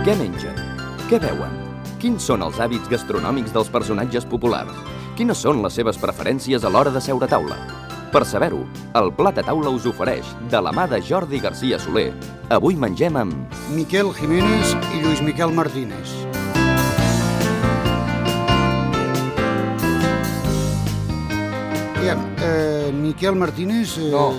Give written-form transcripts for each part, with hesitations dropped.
Què mengen? Què beuen? Quins són els hàbits gastronòmics dels personatges populars? Quines són les seves preferències a l'hora de seure a taula? Per saber-ho, el Plat a Taula us ofereix, de la mà de Jordi Garcia Soler, Avui mengem amb... Miquel Jiménez i Lluís Miquel Martínez. Miquel Martínez...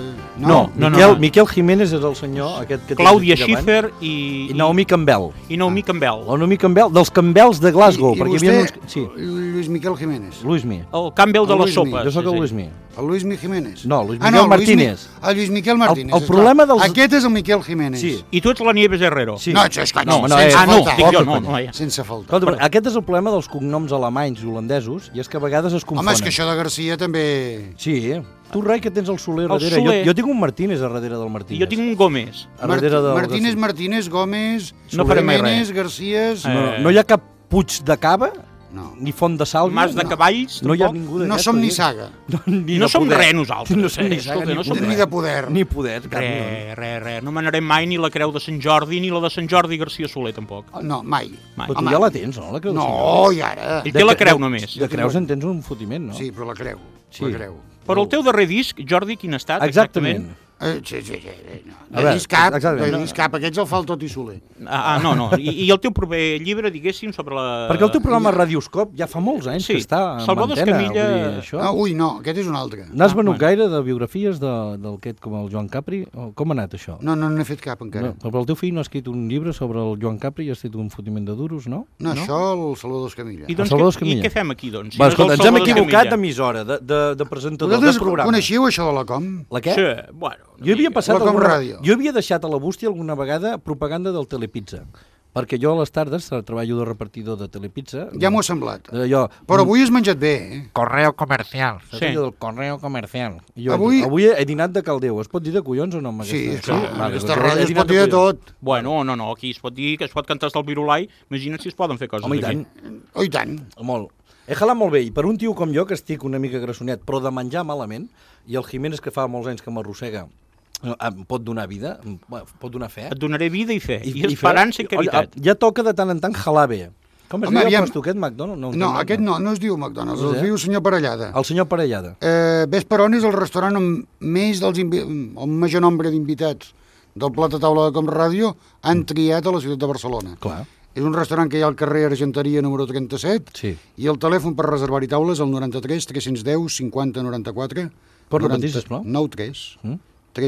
No. Miquel Jiménez és el senyor aquest que... Clàudia Schiffer i... Naomi Campbell. I Naomi Campbell. La Naomi Campbell, dels Campbells de Glasgow. I perquè vostè, sí. Lluís Miquel Jiménez. Luismi. El Campbell de les Luismi. sopes. Jo sóc el Luismi. El Luismi Jiménez. No, Lluís Miquel Martínez. El Lluís Miquel Martínez. El problema dels... Aquest és el Miquel Jiménez. Sí. I tu ets la Nieves Herrero. Sí. No, és que no, no, sense no, faltar. dic jo, no, ja. Sense faltar. Escolta, però aquest és el problema dels cognoms alemanys i holandesos, i és que a vegades es confonen. Home, és que això de Garcia també... Sí, tu, Rai, que tens el Soler El darrere. Soler. Jo tinc un Martínez a darrere del Martínez. I jo tinc un Gómez. A darrere del... Martínez, Gómez, No farem mai Jiménez, res. Garcías... No hi ha cap Puig de Cava, No. ni Font de Sàlvia. Mas de Cavalls, No hi ha tampoc. ningú No d'aquests. som ni saga. No som res nosaltres. No som ni Escolta, saga, no som Ni res. de poder. Ni poder. cap ni Res. No manarem mai ni la Creu de Sant Jordi ni la de Sant Jordi Garcia Soler, tampoc. No, mai. Mai. Però tu ja la tens, no? La creu del No, Senyor? i ara... Ell té la Creu només. De creus en tens un fotiment, no? Sí, però la creu. Sí. La creu. Però el teu darrer disc, Jordi, quin ha estat Exactament. Sí. No. A veure, De exactament. disc cap, aquests el fa el Tot i Soler. No. I el teu proper llibre, diguéssim, sobre la... Perquè el teu programa Radioscop ja fa molts anys Sí, que està en Salvador antena. Escamilla- Vull dir, això. Ui, no, aquest és un altre. N'has venut bueno. gaire de biografies d'aquest com el Joan Capri? O com ha anat això? No n'he fet cap encara. No, però el teu fill no ha escrit un llibre sobre el Joan Capri i ha escrit un fotiment de duros, no? No, això el Salvador Escamilla. I, doncs, Salvador I Escamilla. què fem aquí, doncs? Si Va, no és el escolta, ens hem Salvador equivocat Escamilla. d'emissora, de presentador, de Vosaltres programa. coneixíeu això de la Com? La què? Sí, bueno. Jo havia passat La Com alguna... Ràdio. Jo havia deixat a la bústia alguna vegada propaganda del Telepizza, perquè jo a les tardes treballo de repartidor de Telepizza. Ja m'ho ha semblat. Allò, Però avui has menjat bé, eh? Correo comercial. sí. Del correo comercial. I jo, Avui- he dinat de caldeu. Es pot dir de collons o no? Amb Sí, aquesta? en aquesta doncs ràdio he es dinat pot dir de collons. tot. Bueno, no, aquí es pot dir que es pot cantar hasta el virulai. Imagina't si es poden fer coses Home, i aquí. tant. Oh, i tant. Molt. He jalat molt bé, i per un tio com jo, que estic una mica grassonet, però de menjar malament, i el Jiménez, que fa molts anys que m'arrossega, em pot donar vida, pot donar fe. Et donaré vida i fe. I fe. esperança i caritat. Ja toca de tant en tant jalar bé. Com es Home, diu aviam. el puesto aquest, McDonald's? No, aquest no es diu McDonald's, No sé. es diu Senyor Parellada. El senyor Parellada. Ves per on és el restaurant amb més el major nombre d'invitats del Plat a Taula de Com Ràdio han triat a la ciutat de Barcelona. Clar. És un restaurant que hi ha al carrer Argenteria número 37 Sí. i el telèfon per reservar-hi taules el 93 310 50 94 Pots repetir, sisplau? 93 Mm?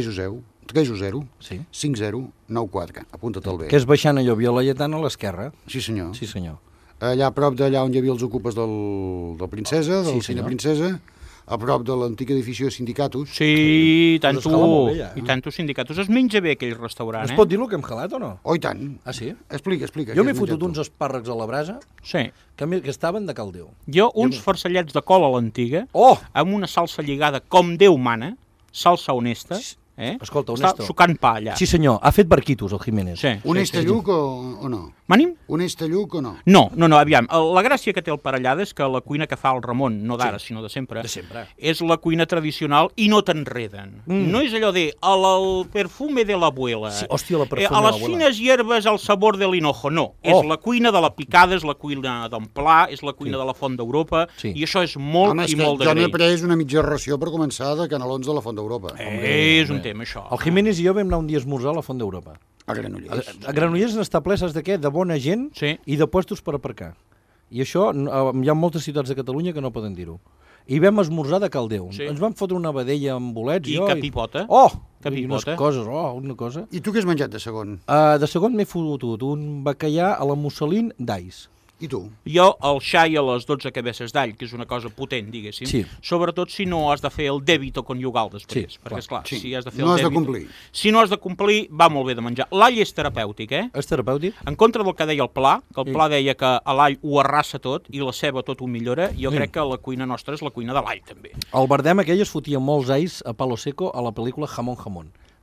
310 Sí. 50 94. Apunta-te'l bé. Que és baixant allò, Via Laietana, a l'esquerra. Sí, senyor. Sí, senyor. Allà a prop d'allà on hi havia els ocupes del Princesa, del Sí, Cine senyor. Princesa, a prop de l'antic edifici de Sindicatus. Sí, i tant Us escala molt tu. bé, ja. I tant tu, sindicatus. Es menja bé aquell restaurant, Es eh? pot dir el que hem jalat o no? Oh, i tant. Ah, sí? Explica. Jo què m'he has fotut menjat tu? uns espàrrecs a la brasa Sí. que estaven de caldeu. Jo, uns farcellets de col a l'antiga, Oh! amb una salsa lligada com Déu mana, salsa honesta, Escolta, Està honesto. sucant pa allà. Sí, senyor, ha fet barquitos, el Jiménez. Sí. Un estelluc o no? Manim? Un estelluc o no? No, aviam. La gràcia que té el Parellada és que la cuina que fa el Ramon, no d'ara, sinó de sempre, De sempre. és la cuina tradicional i no t'enreden. No és allò de el perfume de l'abuela, Sí, hòstia, la perfume a de les l'abuela. fines hierbes el sabor de l'hinojo. No, és Oh. la cuina de la picada, és la cuina d'Amplà, és la cuina de la Font d'Europa, Sí. i això és molt Home, és i que molt jo n'he d'agrair. pres una mitja ració per començar de canelons de la Font d'Europa. És un tema, això. El Jiménez i jo vam anar un dia a esmorzar a la Font d'Europa. A Granollers. A Granollers n'està ple, saps de què? De bona gent Sí. i de puestos per aparcar. I això hi ha moltes ciutats de Catalunya que no poden dir-ho. I vam esmorzar de caldeu. Sí. Ens vam fotre una vedella amb bolets. I jo, capipota. Oh! Capipota. I unes coses, una cosa. I tu què has menjat de segon? De segon m'he fotut un bacallà a la musselín d'ais. I tu? Jo, el xai a les 12 cabesses d'all, que és una cosa potent, diguéssim, Sí. sobretot si no has de fer el dèbito conjugal després, Sí, perquè, esclar, Sí. si has de fer No el has de dèbito... complir. Si no has de complir, va molt bé de menjar. L'all és terapèutic, És terapèutic? En contra del que deia el Pla, que el Pla deia que a l'all ho arrasa tot i la ceba tot ho millora, jo crec que la cuina nostra és la cuina de l'all, també. El Bardem aquell es fotia molts ais a palo seco a la pel·lícula Jamón Jamón.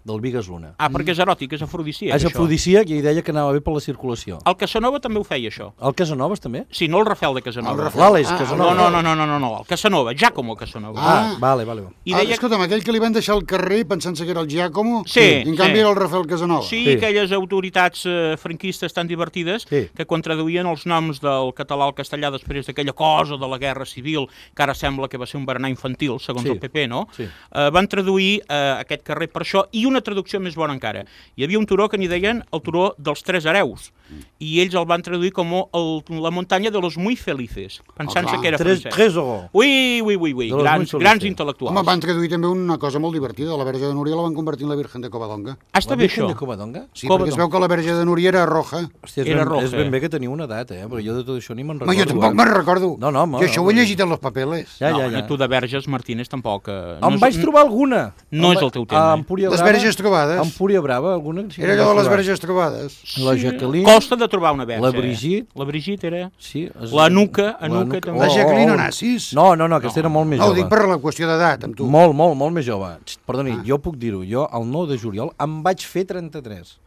del Bigues Luna. Ah, perquè és eròtic, és afrodisíac, És això. afrodisíac i deia que anava bé per la circulació. El Casanova també ho feia, això. El Casanovas també? Sí, no el Rafael de Casanova. L'Àlex No, Casanova. no, el Casanova, Giacomo Casanova. Vale. I deia... Escolta'm, aquell que li van deixar al carrer pensant-se que era el Giacomo, Sí, i en canvi sí. era el Rafael Casanova. Sí, Sí. aquelles autoritats franquistes tan divertides Sí. que quan traduïen els noms del català al castellà després d'aquella cosa de la Guerra Civil, que ara sembla que va ser un berenar infantil, segons Sí. el PP, no? Sí. Van traduir aquest carrer per això, i una traducció més bona encara. Hi havia un turó que n'hi deien el turó dels Tres Hereus, i ells el van traduir com la muntanya de los muy felices, pensant-se clar. que era francès. Tresoro. Ui, De los muy grans felices. intel·lectuals. Home, van traduir també una cosa molt divertida. La Verge de Núria la van convertir en la Virgen de Covadonga. Està bé això. De Covadonga? Sí, perquè es veu que la Verge de Núria era roja. Hòstia, Era roja. és ben bé que teniu una edat, perquè jo de tot això ni me'n recordo. Home, jo tampoc me'n recordo. No, home, Jo això ho he llegit en los papeles. Ja. Tu de Verges, Martínez, tampoc... Em vaig trobar alguna. No és el teu tema, A eh? Empúria Les Brava. verges trobades. A Empúria Brava, alguna. Sí, Era allò de les verges trobades. La Jacqueline. Costa de trobar una verge. La Brigitte. La Brigitte era... Sí, La Nuca, també. La Jacqueline Onassis. No, aquesta era molt més No, ho jove. dic per la qüestió d'edat, amb tu. Molt més jove. Perdoni, jo puc dir-ho. Jo, el 9 de juliol, em vaig fer 33.